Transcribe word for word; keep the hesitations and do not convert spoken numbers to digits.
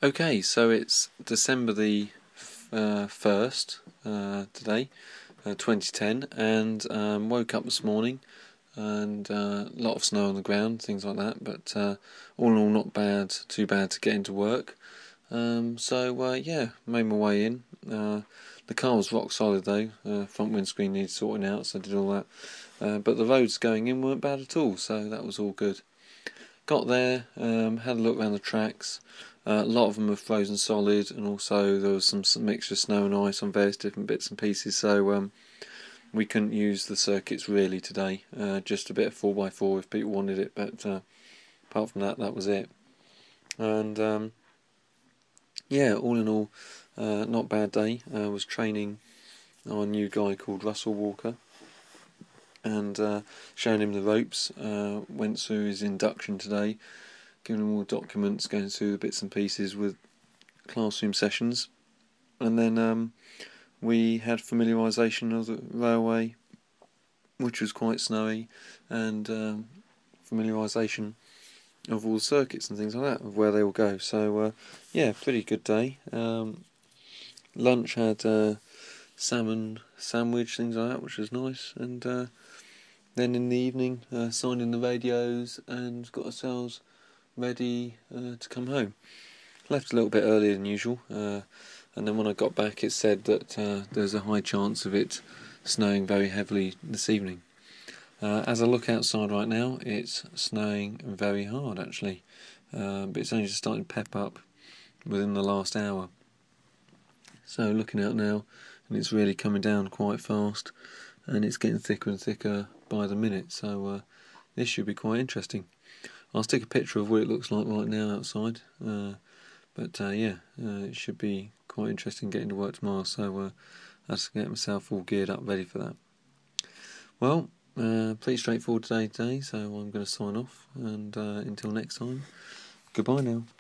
Okay, so it's December the uh, first uh, today, uh, twenty ten, and um, woke up this morning and uh, a lot of snow on the ground, things like that, but uh, all in all not bad, too bad to get into work. Um, so uh, yeah, made my way in. Uh, the car was rock solid though, uh, front windscreen needs sorting out, so I did all that. Uh, but the roads going in weren't bad at all, so that was all good. Got there, um, had a look around the tracks. Uh, a lot of them are frozen solid, and also there was some, some mixture of snow and ice on various different bits and pieces, so um, we couldn't use the circuits really today. Uh, just a bit of four by four if people wanted it, but uh, apart from that, that was it. And um, yeah, all in all, uh, not a bad day. I uh, was training our new guy called Russell Walker, and uh, showing him the ropes. Uh, went through his induction today, giving him all the documents, going through the bits and pieces with classroom sessions, and then um, we had familiarisation of the railway, which was quite snowy, and um, familiarisation of all the circuits and things like that, of where they all go. So uh, yeah, pretty good day. Um, lunch had uh, salmon sandwich, things like that, which was nice, and uh, then in the evening uh, signed in the radios and got ourselves ready uh, to come home. Left a little bit earlier than usual, uh, and then when I got back it said that uh, there's a high chance of it snowing very heavily this evening. Uh, as I look outside right now, it's snowing very hard actually, uh, but it's only just starting to pep up within the last hour. So looking out now, and it's really coming down quite fast, and it's getting thicker and thicker by the minute, so uh, this should be quite interesting. I'll stick a picture of what it looks like right now outside, uh, but uh, yeah, uh, it should be quite interesting getting to work tomorrow, so uh, I have to get myself all geared up ready for that. Well, uh, pretty straightforward today today, so I'm going to sign off, and uh, until next time, goodbye now.